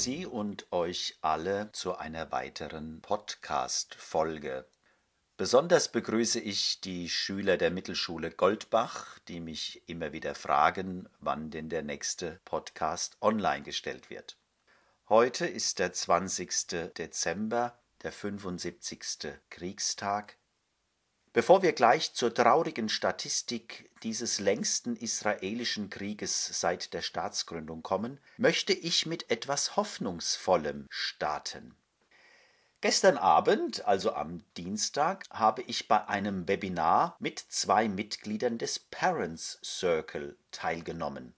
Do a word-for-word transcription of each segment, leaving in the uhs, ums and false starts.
Sie und euch alle zu einer weiteren Podcast-Folge. Besonders begrüße ich die Schüler der Mittelschule Goldbach, die mich immer wieder fragen, wann denn der nächste Podcast online gestellt wird. Heute ist der zwanzigster Dezember, der fünfundsiebzigste Kriegstag. Bevor wir gleich zur traurigen Statistik dieses längsten israelischen Krieges seit der Staatsgründung kommen, möchte ich mit etwas Hoffnungsvollem starten. Gestern Abend, also am Dienstag, habe ich bei einem Webinar mit zwei Mitgliedern des Parents Circle teilgenommen.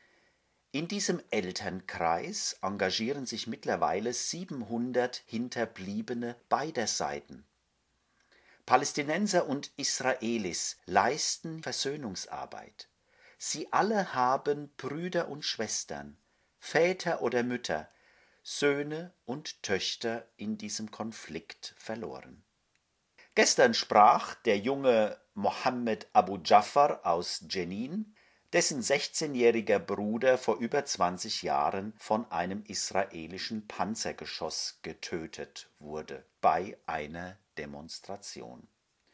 In diesem Elternkreis engagieren sich mittlerweile siebenhundert Hinterbliebene beider Seiten. Palästinenser und Israelis leisten Versöhnungsarbeit. Sie alle haben Brüder und Schwestern, Väter oder Mütter, Söhne und Töchter in diesem Konflikt verloren. Gestern sprach der junge Mohammed Abu Jafar aus Jenin, dessen sechzehnjähriger Bruder vor über zwanzig Jahren von einem israelischen Panzergeschoss getötet wurde bei einer Demonstration.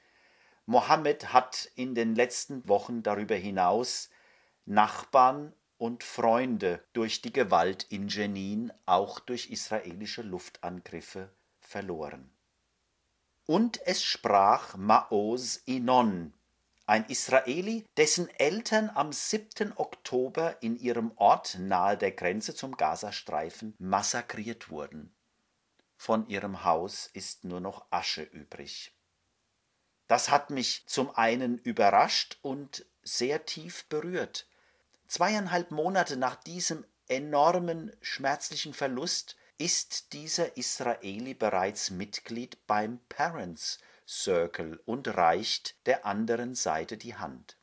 Mohammed hat in den letzten Wochen darüber hinaus Nachbarn und Freunde durch die Gewalt in Jenin, auch durch israelische Luftangriffe, verloren. Und es sprach Maoz Inon, ein Israeli, dessen Eltern am siebten Oktober in ihrem Ort nahe der Grenze zum Gazastreifen massakriert wurden. Von ihrem Haus ist nur noch Asche übrig. Das hat mich zum einen überrascht und sehr tief berührt. Zweieinhalb Monate nach diesem enormen, schmerzlichen Verlust ist dieser Israeli bereits Mitglied beim Parents Circle und reicht der anderen Seite die Hand.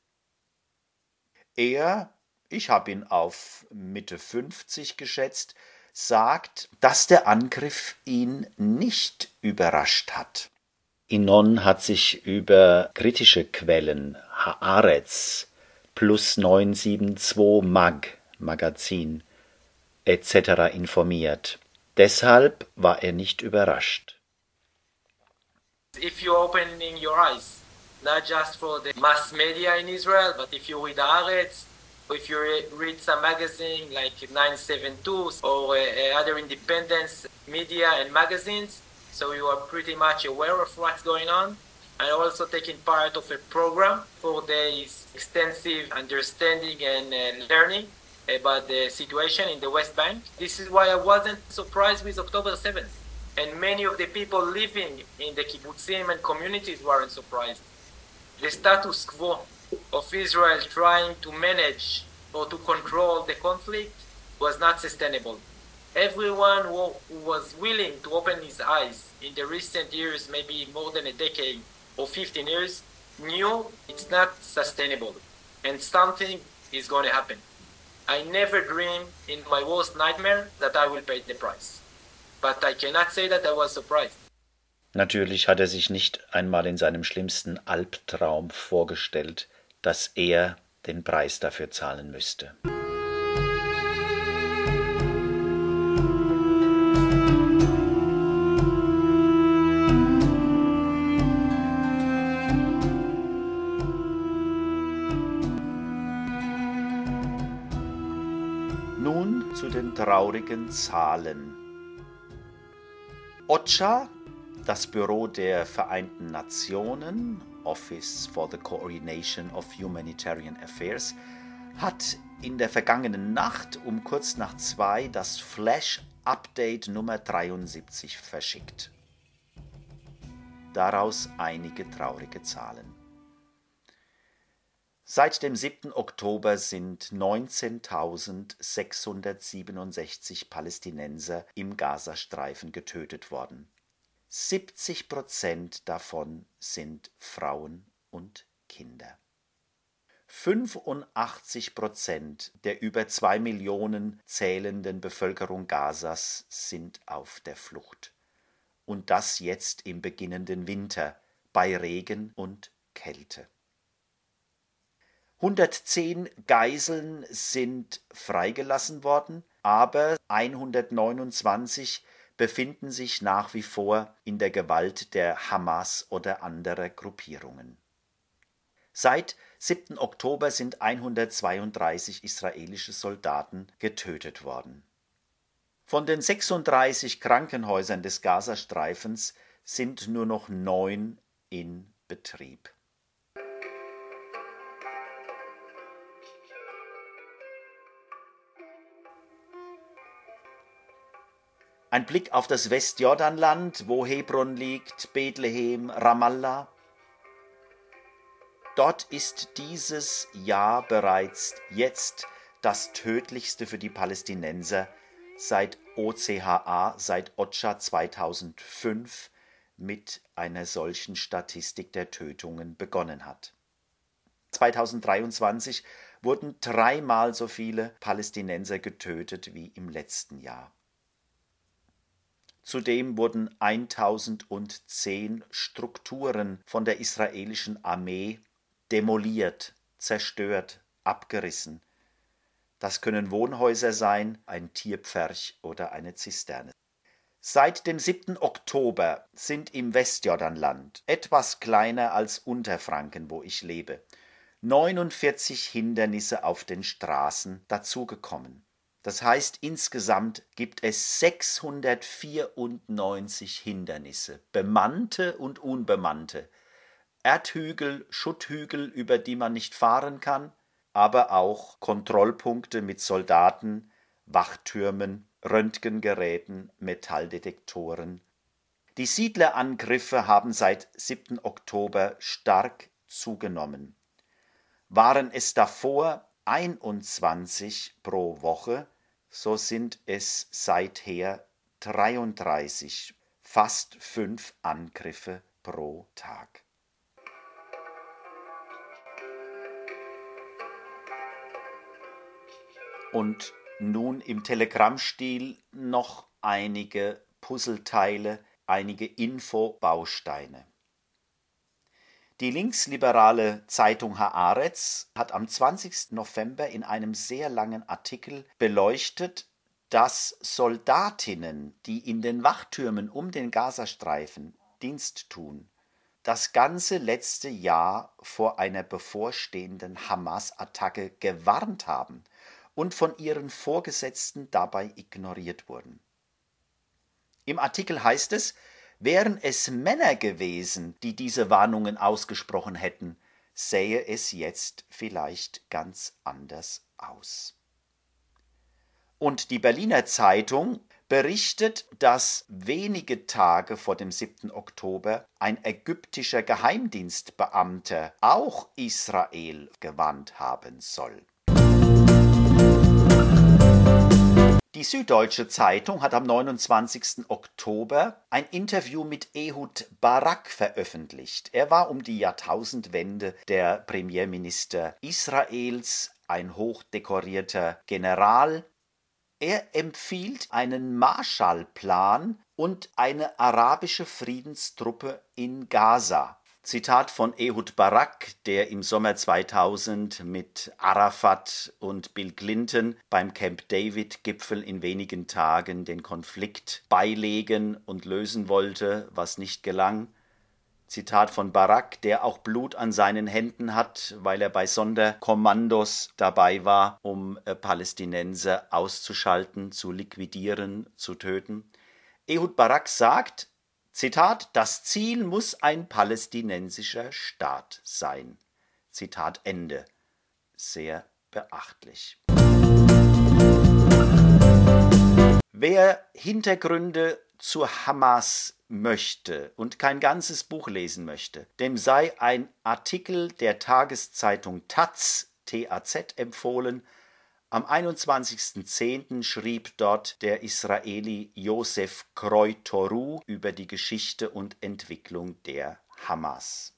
Er, ich habe ihn auf Mitte fünfzig geschätzt, sagt, dass der Angriff ihn nicht überrascht hat. Inon hat sich über kritische Quellen, Haaretz, plus neun sieben zwei Mag, Magazin, et cetera informiert. Deshalb war er nicht überrascht. If you opening your eyes, not just for the mass media in Israel, but if you read Haaretz, or if you read some magazine like nine seven two or uh, other independent media and magazines, so you are pretty much aware of what's going on, and also taking part of a program for this extensive understanding and uh, learning about the situation in the West Bank. This is why I wasn't surprised with October seventh. And many of the people living in the kibbutzim and communities weren't surprised. The status quo of Israel trying to manage or to control the conflict was not sustainable. Everyone who was willing to open his eyes in the recent years, maybe more than a decade or fifteen years, knew it's not sustainable and something is going to happen. I never dreamed in my worst nightmare that I will pay the price. But I cannot say that I was surprised. Natürlich hat er sich nicht einmal in seinem schlimmsten Albtraum vorgestellt, dass er den Preis dafür zahlen müsste. Nun zu den traurigen Zahlen. OCHA, das Büro der Vereinten Nationen, Office for the Coordination of Humanitarian Affairs, hat in der vergangenen Nacht um kurz nach zwei das Flash-Update Nummer dreiundsiebzig verschickt. Daraus einige traurige Zahlen. Seit dem siebten Oktober sind neunzehntausendsechshundertsiebenundsechzig Palästinenser im Gazastreifen getötet worden. siebzig Prozent davon sind Frauen und Kinder. fünfundachtzig Prozent der über zwei Millionen zählenden Bevölkerung Gazas sind auf der Flucht. Und das jetzt im beginnenden Winter, bei Regen und Kälte. hundertzehn Geiseln sind freigelassen worden, aber hundertneunundzwanzig befinden sich nach wie vor in der Gewalt der Hamas oder anderer Gruppierungen. Seit siebten Oktober sind hundertzweiunddreißig israelische Soldaten getötet worden. Von den sechsunddreißig Krankenhäusern des Gazastreifens sind nur noch neun in Betrieb. Ein Blick auf das Westjordanland, wo Hebron liegt, Bethlehem, Ramallah. Dort ist dieses Jahr bereits jetzt das tödlichste für die Palästinenser seit O C H A, seit Ocha zweitausendfünf mit einer solchen Statistik der Tötungen begonnen hat. zweitausenddreiundzwanzig wurden dreimal so viele Palästinenser getötet wie im letzten Jahr. Zudem wurden tausendzehn Strukturen von der israelischen Armee demoliert, zerstört, abgerissen. Das können Wohnhäuser sein, ein Tierpferch oder eine Zisterne. Seit dem siebten Oktober sind im Westjordanland, etwas kleiner als Unterfranken, wo ich lebe, neunundvierzig Hindernisse auf den Straßen dazugekommen. Das heißt, insgesamt gibt es sechshundertvierundneunzig Hindernisse, bemannte und unbemannte, Erdhügel, Schutthügel, über die man nicht fahren kann, aber auch Kontrollpunkte mit Soldaten, Wachtürmen, Röntgengeräten, Metalldetektoren. Die Siedlerangriffe haben seit siebten Oktober stark zugenommen. Waren es davor einundzwanzig pro Woche, so sind es seither dreiunddreißig, fast fünf Angriffe pro Tag. Und nun im Telegrammstil noch einige Puzzleteile, einige Infobausteine. Die linksliberale Zeitung Haaretz hat am zwanzigsten November in einem sehr langen Artikel beleuchtet, dass Soldatinnen, die in den Wachtürmen um den Gazastreifen Dienst tun, das ganze letzte Jahr vor einer bevorstehenden Hamas-Attacke gewarnt haben und von ihren Vorgesetzten dabei ignoriert wurden. Im Artikel heißt es, wären es Männer gewesen, die diese Warnungen ausgesprochen hätten, sähe es jetzt vielleicht ganz anders aus. Und die Berliner Zeitung berichtet, dass wenige Tage vor dem siebten Oktober ein ägyptischer Geheimdienstbeamter auch Israel gewarnt haben soll. Die Süddeutsche Zeitung hat am neunundzwanzigsten Oktober ein Interview mit Ehud Barak veröffentlicht. Er war um die Jahrtausendwende der Premierminister Israels, ein hochdekorierter General. Er empfiehlt einen Marshallplan und eine arabische Friedenstruppe in Gaza. Zitat von Ehud Barak, der im Sommer zweitausend mit Arafat und Bill Clinton beim Camp David-Gipfel in wenigen Tagen den Konflikt beilegen und lösen wollte, was nicht gelang. Zitat von Barak, der auch Blut an seinen Händen hat, weil er bei Sonderkommandos dabei war, um äh, Palästinenser auszuschalten, zu liquidieren, zu töten. Ehud Barak sagt, Zitat, das Ziel muss ein palästinensischer Staat sein. Zitat Ende. Sehr beachtlich. Wer Hintergründe zur Hamas möchte und kein ganzes Buch lesen möchte, dem sei ein Artikel der Tageszeitung Taz, T A Z, empfohlen. Am einundzwanzigsten zehnten schrieb dort der Israeli Yosef Kroi-Toru über die Geschichte und Entwicklung der Hamas.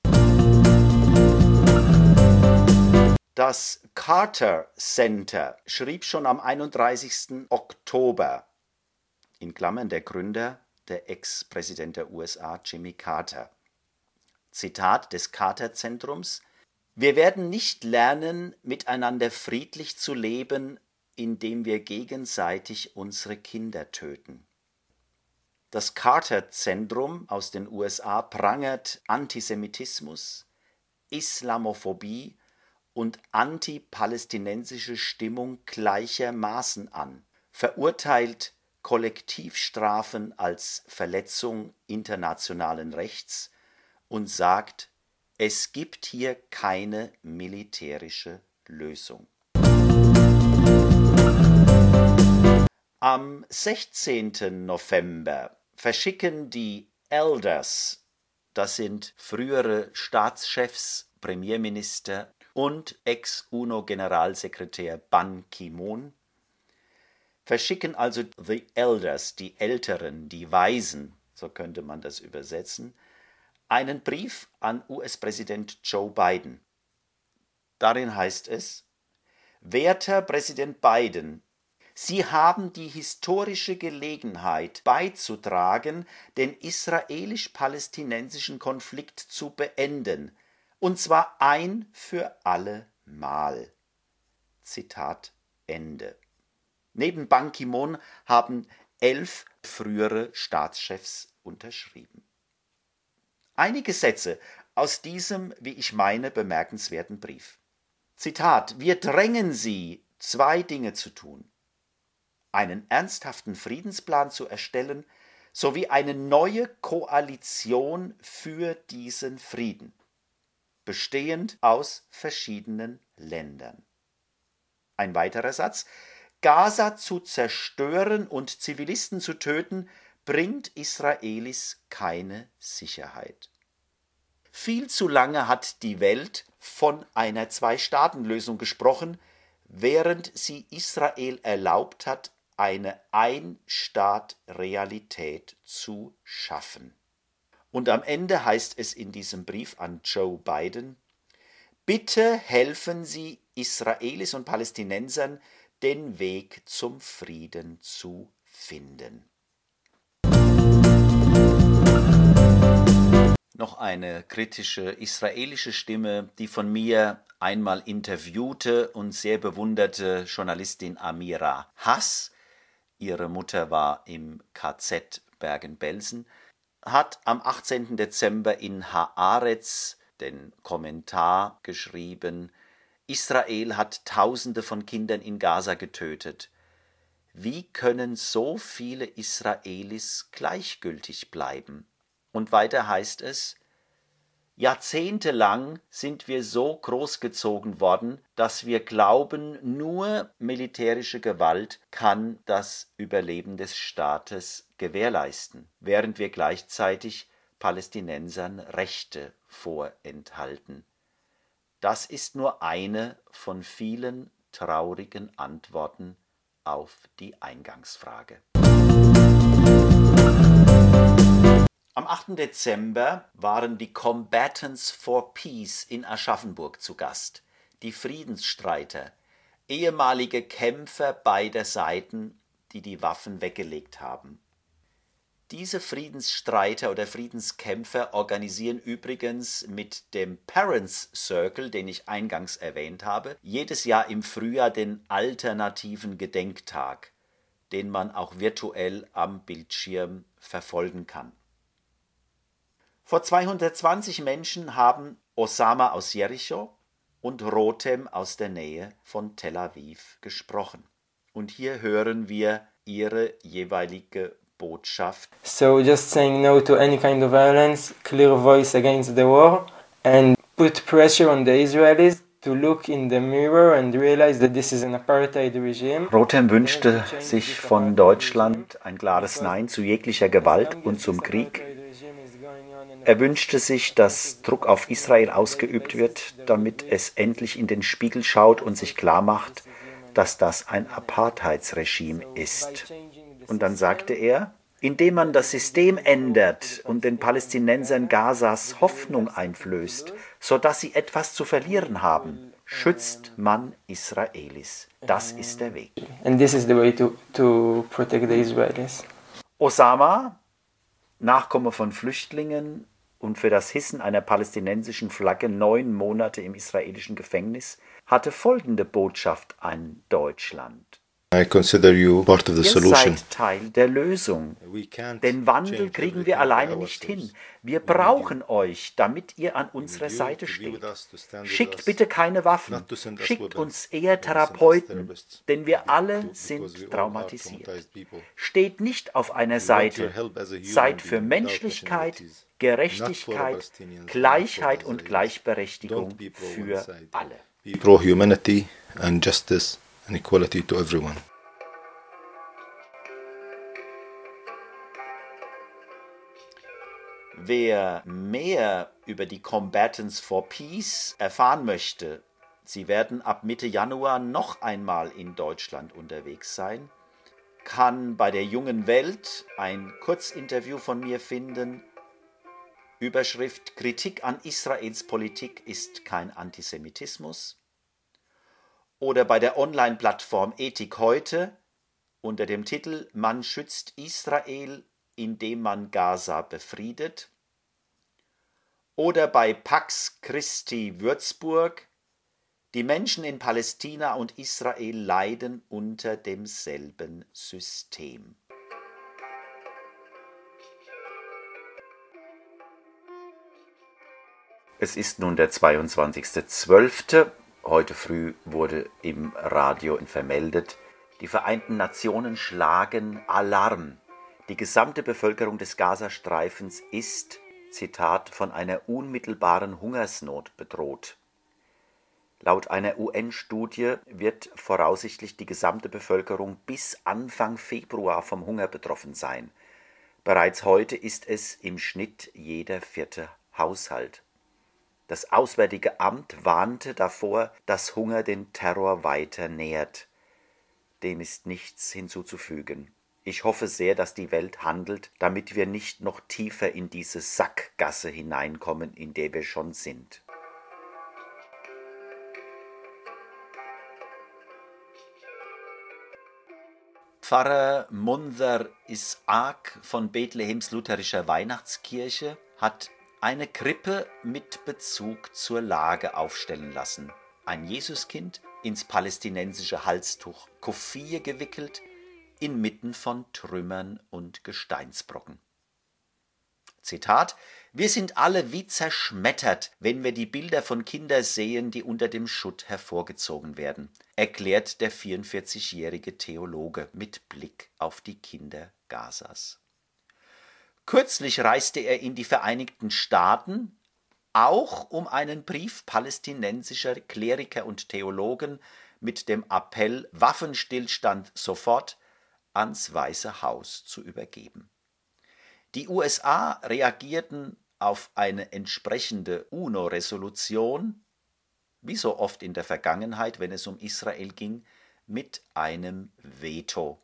Das Carter Center schrieb schon am einunddreißigsten Oktober, in Klammern der Gründer, der Ex-Präsident der U S A, Jimmy Carter. Zitat des Carter-Zentrums: Wir werden nicht lernen, miteinander friedlich zu leben, indem wir gegenseitig unsere Kinder töten. Das Carter-Zentrum aus den U S A prangert Antisemitismus, Islamophobie und antipalästinensische Stimmung gleichermaßen an, verurteilt Kollektivstrafen als Verletzung internationalen Rechts und sagt, es gibt hier keine militärische Lösung. Am sechzehnten November verschicken die Elders, das sind frühere Staatschefs, Premierminister und Ex-U N O-Generalsekretär Ban Ki-moon, verschicken also the Elders, die Älteren, die Weisen, so könnte man das übersetzen, einen Brief an U S-Präsident Joe Biden. Darin heißt es: Werter Präsident Biden, Sie haben die historische Gelegenheit beizutragen, den israelisch-palästinensischen Konflikt zu beenden, und zwar ein für alle Mal. Zitat Ende. Neben Ban Ki-moon haben elf frühere Staatschefs unterschrieben. Einige Sätze aus diesem, wie ich meine, bemerkenswerten Brief. Zitat: Wir drängen Sie, zwei Dinge zu tun: einen ernsthaften Friedensplan zu erstellen, sowie eine neue Koalition für diesen Frieden, bestehend aus verschiedenen Ländern. Ein weiterer Satz: Gaza zu zerstören und Zivilisten zu töten, bringt Israelis keine Sicherheit. Viel zu lange hat die Welt von einer Zwei-Staaten-Lösung gesprochen, während sie Israel erlaubt hat, eine Ein-Staat-Realität zu schaffen. Und am Ende heißt es in diesem Brief an Joe Biden: Bitte helfen Sie Israelis und Palästinensern, den Weg zum Frieden zu finden. Noch eine kritische israelische Stimme, die von mir einmal interviewte und sehr bewunderte Journalistin Amira Hass, ihre Mutter war im K Z Bergen-Belsen, hat am achtzehnten Dezember in Haaretz den Kommentar geschrieben: Israel hat Tausende von Kindern in Gaza getötet. Wie können so viele Israelis gleichgültig bleiben? Und weiter heißt es: Jahrzehntelang sind wir so großgezogen worden, dass wir glauben, nur militärische Gewalt kann das Überleben des Staates gewährleisten, während wir gleichzeitig Palästinensern Rechte vorenthalten. Das ist nur eine von vielen traurigen Antworten auf die Eingangsfrage. Am achten Dezember waren die Combatants for Peace in Aschaffenburg zu Gast, die Friedensstreiter, ehemalige Kämpfer beider Seiten, die die Waffen weggelegt haben. Diese Friedensstreiter oder Friedenskämpfer organisieren übrigens mit dem Parents Circle, den ich eingangs erwähnt habe, jedes Jahr im Frühjahr den alternativen Gedenktag, den man auch virtuell am Bildschirm verfolgen kann. Vor zweihundertzwanzig Menschen haben Osama aus Jericho und Rotem aus der Nähe von Tel Aviv gesprochen. Und hier hören wir ihre jeweilige Botschaft. So just saying no to any kind of violence, clear voice against the war, and put pressure on the Israelis to look in the mirror and realize that this is an apartheid regime. Rotem wünschte sich von Deutschland ein klares Nein zu jeglicher Gewalt und zum Krieg. Er wünschte sich, dass Druck auf Israel ausgeübt wird, damit es endlich in den Spiegel schaut und sich klarmacht, dass das ein Apartheidsregime ist. Und dann sagte er: Indem man das System ändert und den Palästinensern Gazas Hoffnung einflößt, sodass sie etwas zu verlieren haben, schützt man Israelis. Das ist der Weg. And this is the way to, to protect the Israelis. Osama, Nachkomme von Flüchtlingen, und für das Hissen einer palästinensischen Flagge neun Monate im israelischen Gefängnis, hatte folgende Botschaft an Deutschland: I consider you part of the Ihr solution. seid Teil der Lösung. We can't Den Wandel change kriegen everything wir alleine by nicht ourselves. hin. Wir We need brauchen you. euch, damit ihr an We unserer need you Seite to be steht. with us, to stand with Schickt us, bitte keine Waffen, not to send us schickt weapons, uns eher but to send us Therapeuten, therapists, denn wir alle because we sind all are traumatisiert. traumatized people. Steht nicht auf einer We want your Seite, help as a human seid für being without Menschlichkeit, nationalities. Not for Gerechtigkeit, Palestinians, not Gleichheit for und Israelis. Gleichberechtigung Don't be pro für one side. alle. Be pro humanity and justice and equality to everyone. Wer mehr über die Combatants for Peace erfahren möchte, sie werden ab Mitte Januar noch einmal in Deutschland unterwegs sein, kann bei der Jungen Welt ein Kurzinterview von mir finden. Überschrift: Kritik an Israels Politik ist kein Antisemitismus. Oder bei der Online-Plattform Ethik heute unter dem Titel Man schützt Israel, indem man Gaza befriedet. Oder bei Pax Christi Würzburg: Die Menschen in Palästina und Israel leiden unter demselben System. Es ist nun der zweiundzwanzigster zwölfter Heute früh wurde im Radio vermeldet, die Vereinten Nationen schlagen Alarm. Die gesamte Bevölkerung des Gazastreifens ist, Zitat, von einer unmittelbaren Hungersnot bedroht. Laut einer U N-Studie wird voraussichtlich die gesamte Bevölkerung bis Anfang Februar vom Hunger betroffen sein. Bereits heute ist es im Schnitt jeder vierte Haushalt. Das Auswärtige Amt warnte davor, dass Hunger den Terror weiter nährt. Dem ist nichts hinzuzufügen. Ich hoffe sehr, dass die Welt handelt, damit wir nicht noch tiefer in diese Sackgasse hineinkommen, in der wir schon sind. Pfarrer Munzer Isaac von Bethlehems lutherischer Weihnachtskirche hat eine Krippe mit Bezug zur Lage aufstellen lassen. Ein Jesuskind, ins palästinensische Halstuch Kuffiye gewickelt, inmitten von Trümmern und Gesteinsbrocken. Zitat: Wir sind alle wie zerschmettert, wenn wir die Bilder von Kindern sehen, die unter dem Schutt hervorgezogen werden, erklärt der vierundvierzigjährige Theologe mit Blick auf die Kinder Gazas. Kürzlich reiste er in die Vereinigten Staaten, auch um einen Brief palästinensischer Kleriker und Theologen mit dem Appell Waffenstillstand sofort ans Weiße Haus zu übergeben. Die U S A reagierten auf eine entsprechende UNO-Resolution, wie so oft in der Vergangenheit, wenn es um Israel ging, mit einem Veto.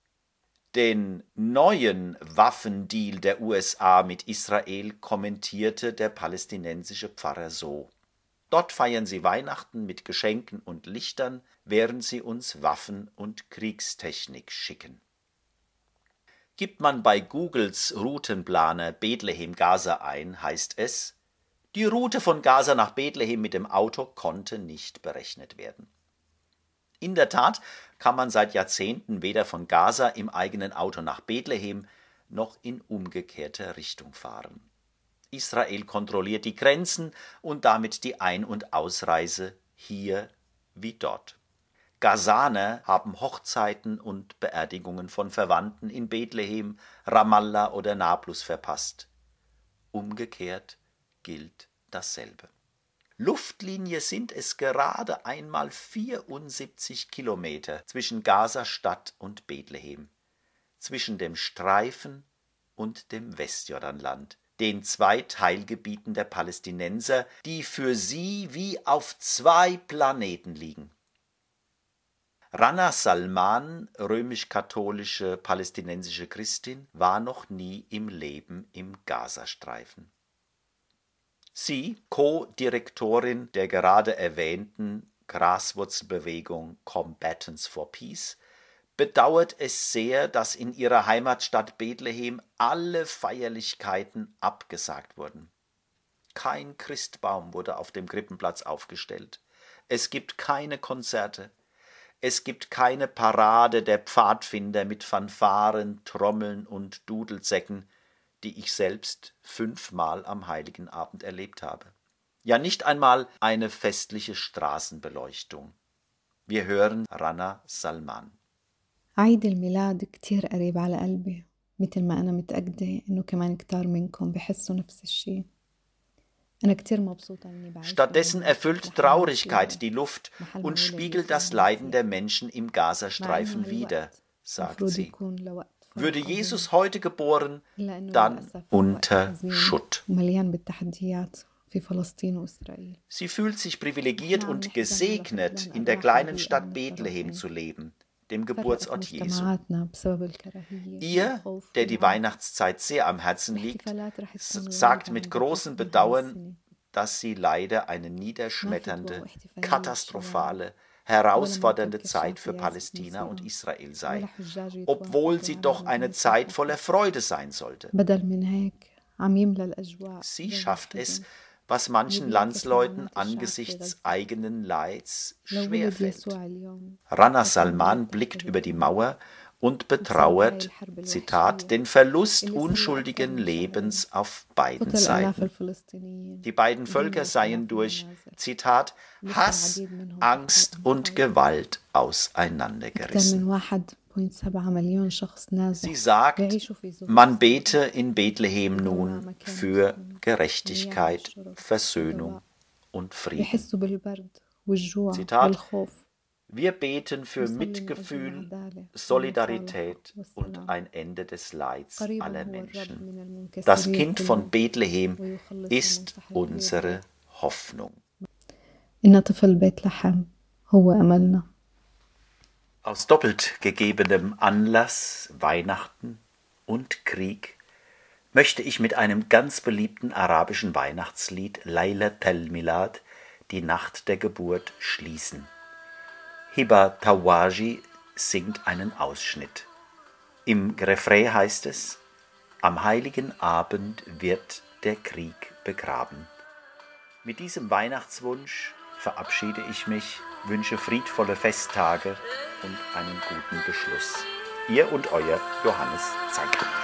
Den neuen Waffendeal der U S A mit Israel kommentierte der palästinensische Pfarrer so: Dort feiern sie Weihnachten mit Geschenken und Lichtern, während sie uns Waffen und Kriegstechnik schicken. Gibt man bei Googles Routenplaner Bethlehem Gaza ein, heißt es, die Route von Gaza nach Bethlehem mit dem Auto konnte nicht berechnet werden. In der Tat kann man seit Jahrzehnten weder von Gaza im eigenen Auto nach Bethlehem noch in umgekehrter Richtung fahren. Israel kontrolliert die Grenzen und damit die Ein- und Ausreise hier wie dort. Gazaner haben Hochzeiten und Beerdigungen von Verwandten in Bethlehem, Ramallah oder Nablus verpasst. Umgekehrt gilt dasselbe. Luftlinie sind es gerade einmal vierundsiebzig Kilometer zwischen Gaza-Stadt und Bethlehem, zwischen dem Streifen und dem Westjordanland, den zwei Teilgebieten der Palästinenser, die für sie wie auf zwei Planeten liegen. Rana Salman, römisch-katholische palästinensische Christin, war noch nie im Leben im Gazastreifen. Sie, Co-Direktorin der gerade erwähnten Graswurzelbewegung Combatants for Peace, bedauert es sehr, dass in ihrer Heimatstadt Bethlehem alle Feierlichkeiten abgesagt wurden. Kein Christbaum wurde auf dem Krippenplatz aufgestellt. Es gibt keine Konzerte. Es gibt keine Parade der Pfadfinder mit Fanfaren, Trommeln und Dudelsäcken, die ich selbst fünfmal am Heiligen Abend erlebt habe. Ja, nicht einmal eine festliche Straßenbeleuchtung. Wir hören Rana Salman. عيد الميلاد كتير قريب على قلبي مثل ما أنا متأكدة إنه كمان كتار منكم بحسوا نفس الشيء. Stattdessen erfüllt Traurigkeit die Luft und spiegelt das Leiden der Menschen im Gazastreifen wider, sagt sie. Würde Jesus heute geboren, dann unter Schutt. Sie fühlt sich privilegiert und gesegnet, in der kleinen Stadt Bethlehem zu leben, dem Geburtsort Jesu. Ihr, der die Weihnachtszeit sehr am Herzen liegt, sagt mit großem Bedauern, dass sie leider eine niederschmetternde, katastrophale, herausfordernde Zeit für Palästina und Israel sei, obwohl sie doch eine Zeit voller Freude sein sollte. Sie schafft es, was manchen Landsleuten angesichts eigenen Leids schwerfällt. Rana Salman blickt über die Mauer und betrauert, Zitat, den Verlust unschuldigen Lebens auf beiden Seiten. Die beiden Völker seien durch, Zitat, Hass, Angst und Gewalt auseinandergerissen. Sie sagt, man bete in Bethlehem nun für Gerechtigkeit, Versöhnung und Frieden. Zitat, wir beten für Mitgefühl, Solidarität und ein Ende des Leids aller Menschen. Das Kind von Bethlehem ist unsere Hoffnung. Aus doppelt gegebenem Anlass, Weihnachten und Krieg, möchte ich mit einem ganz beliebten arabischen Weihnachtslied Laylat al-Milad, die Nacht der Geburt, schließen. Hiba Tawaji singt einen Ausschnitt. Im Refrain heißt es: Am heiligen Abend wird der Krieg begraben. Mit diesem Weihnachtswunsch verabschiede ich mich, wünsche friedvolle Festtage und einen guten Beschluss. Ihr und euer Johannes Zeiger.